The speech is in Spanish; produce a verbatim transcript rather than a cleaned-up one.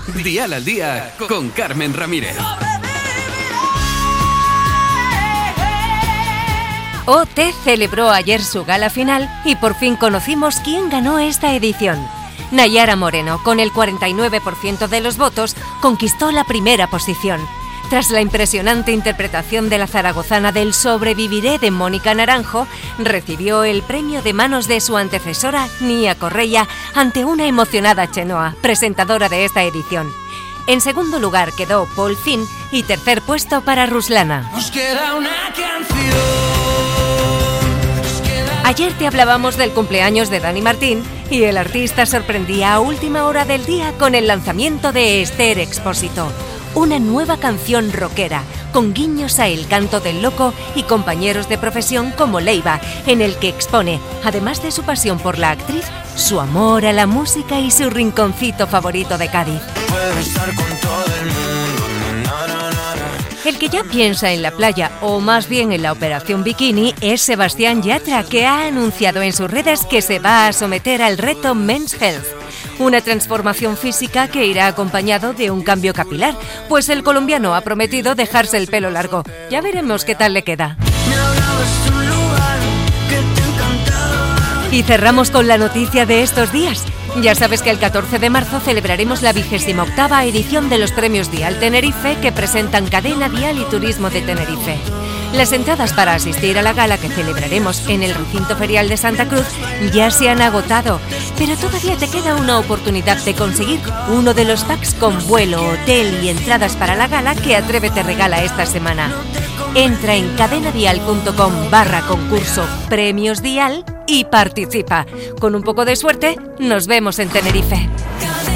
Dial al Día con Carmen Ramírez. O T celebró ayer su gala final y por fin conocimos quién ganó esta edición. Nayara Moreno, con el cuarenta y nueve por ciento de los votos, conquistó la primera posición. Tras la impresionante interpretación de la zaragozana del Sobreviviré de Mónica Naranjo, recibió el premio de manos de su antecesora, Nia Correia, ante una emocionada Chenoa, presentadora de esta edición. En segundo lugar quedó Paul Finn y tercer puesto para Ruslana. Nos queda una canción. Ayer te hablábamos del cumpleaños de Dani Martín y el artista sorprendía a última hora del día con el lanzamiento de Esther Expósito, una nueva canción rockera con guiños a El Canto del Loco y compañeros de profesión como Leiva, en el que expone, además de su pasión por la actriz, su amor a la música y su rinconcito favorito de Cádiz. Puedo estar con todo el mundo. Na, na, na, na. El que ya piensa en la playa, o más bien en la operación bikini, es Sebastián Yatra, que ha anunciado en sus redes que se va a someter al reto Men's Health, una transformación física que irá acompañado de un cambio capilar, pues el colombiano ha prometido dejarse el pelo largo. Ya veremos qué tal le queda. Me hablabas de un lugar que te encantaba. Y cerramos con la noticia de estos días. Ya sabes que el catorce de marzo celebraremos la vigésima octava edición de los Premios Dial Tenerife que presentan Cadena Dial y Turismo de Tenerife. Las entradas para asistir a la gala que celebraremos en el recinto ferial de Santa Cruz ya se han agotado, pero todavía te queda una oportunidad de conseguir uno de los packs con vuelo, hotel y entradas para la gala que Atreve te regala esta semana. Entra en cadenadial.com barra concurso Premios Dial y participa. Con un poco de suerte, nos vemos en Tenerife.